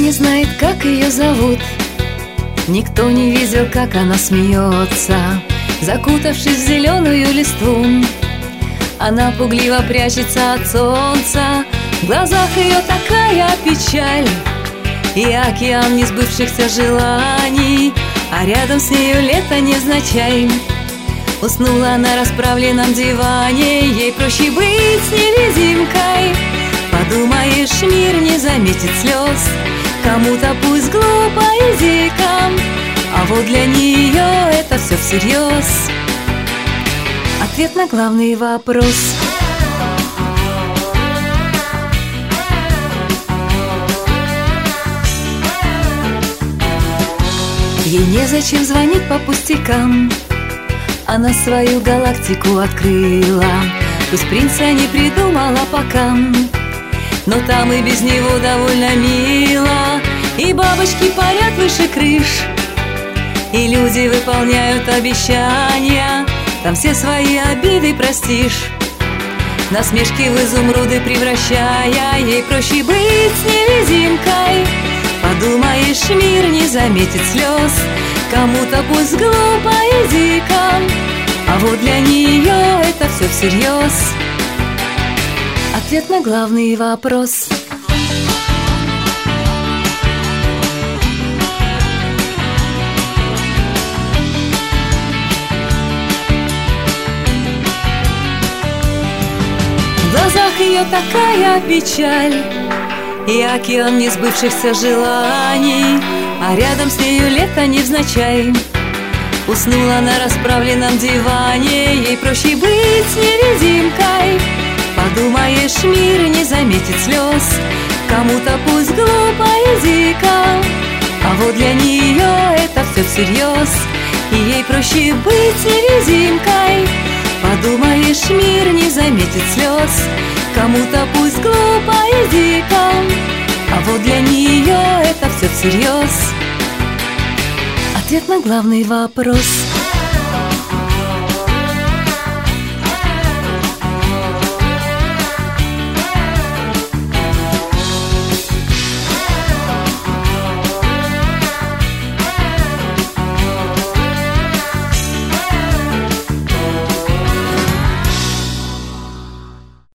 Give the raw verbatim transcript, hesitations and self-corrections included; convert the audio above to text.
не знает, как ее зовут, никто не видел, как она смеется. Закутавшись в зеленую листву, она пугливо прячется от солнца. В глазах ее такая печаль и океан несбывшихся желаний, а рядом с нею лето невзначай. Уснула на расправленном диване, ей проще быть с невидимкой. Подумаешь, мир не заметит слез, кому-то пусть глупо и дико, а вот для нее это все всерьез. Ответ на главный вопрос. Ей незачем звонить по пустякам, она свою галактику открыла. Пусть принца не придумала пока, но там и без него довольно мило. И бабочки парят выше крыш, и люди выполняют обещания. Там все свои обиды простишь, насмешки в изумруды превращая. Ей проще быть с невидимкой. Подумаешь, мир не заметит слез, кому-то пусть глупо и дико, а вот для нее это все всерьез. Ответ на главный вопрос. В глазах ее такая печаль и океан несбывшихся желаний, а рядом с нею лето невзначай. Уснула на расправленном диване, ей проще быть с невидимкой. Подумаешь, мир не заметит слез, кому-то пусть глупо и дико, а вот для нее это все всерьез. И ей проще быть с невидимкой. Подумаешь, мир не заметит слез, кому-то пусть глупо и дико, а вот для нее это все всерьез. Ответ на главный вопрос.